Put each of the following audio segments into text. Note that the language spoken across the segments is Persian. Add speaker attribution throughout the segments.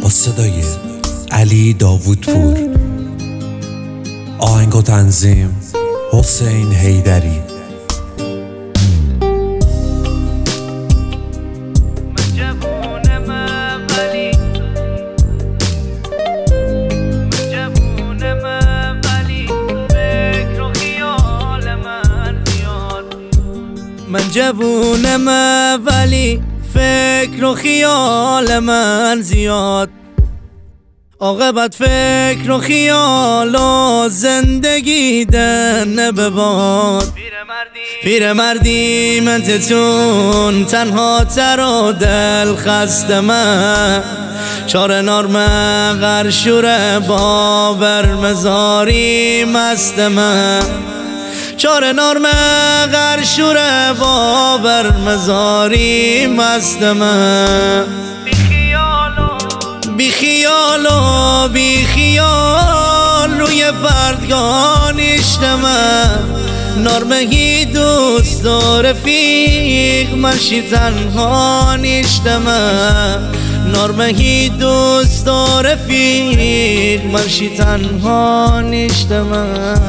Speaker 1: با صدای علی داوودپور، آهنگ و تنظیم حسین حیدری.
Speaker 2: من جوونم ولی فکر و خیال من زیاد، عاقبت فکر و خیال و زندگی دن بباد. پیرمردی من تتون تنها تر و دل خسته من، چار نارمه غرشور بابر مزاری مست من، چار نارمه غرشور بابر مزاری مست من. بی خیال و بی خیال روی پردگان من، نارمهی دوست و رفیق منشی تنها من، نارمهی دوست و رفیق منشی تنها من.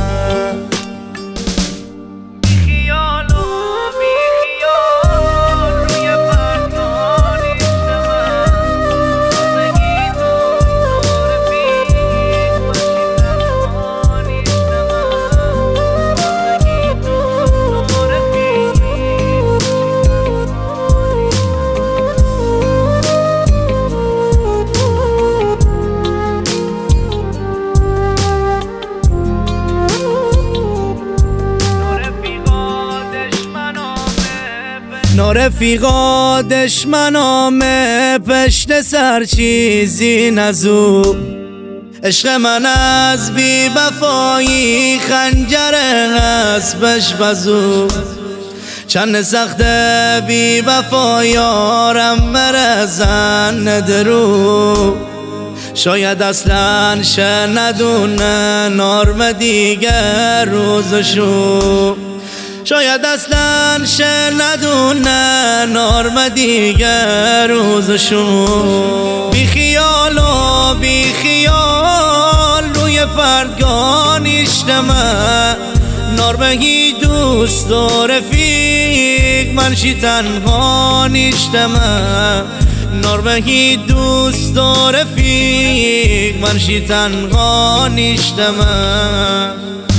Speaker 2: رفیقا دشمنامه پشت سر چیزی نزو، عشق من از بی وفایی خنجر حسبش بزو، چند سخت بی وفا یارم مرزن ندرو، شاید اصلا ندونه نارم دیگر روزشو، شاید اصلا ندونه نارم دیگر روزشو. بی خیال و بی خیال روی پردگان من، نارمهی دوست و رفیق منشی تنها من، نارمهی دوست و رفیق منشی تنها من.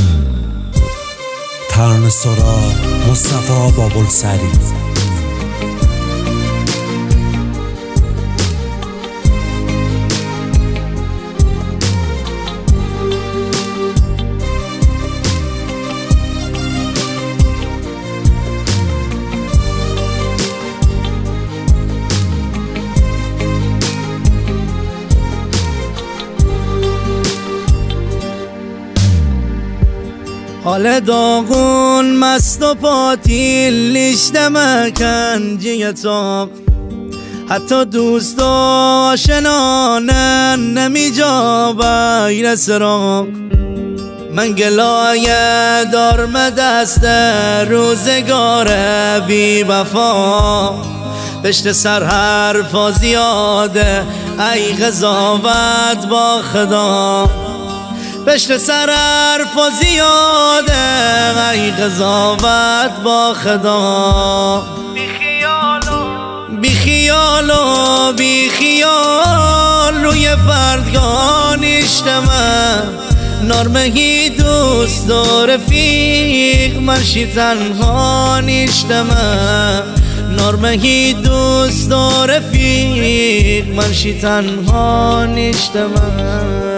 Speaker 1: ترانه سرا مصطفی بابلسری.
Speaker 2: حال داغون مست و پاتیل لیشته مکنجی تاق، حتی دوست و آشنانن نمی جا بیر سراغ، من گلای دارم دست روزگار بی وفا، پشت سر حرفا زیاده ای قضاوت با خدا، پشت سر حرفا زیاده ای قضاوت با خدا. بی خیال و بی خیال روی پردگان من، نارمهی دوست و رفیق منشی تنها من، نارمهی دوست و رفیق منشی تنها من.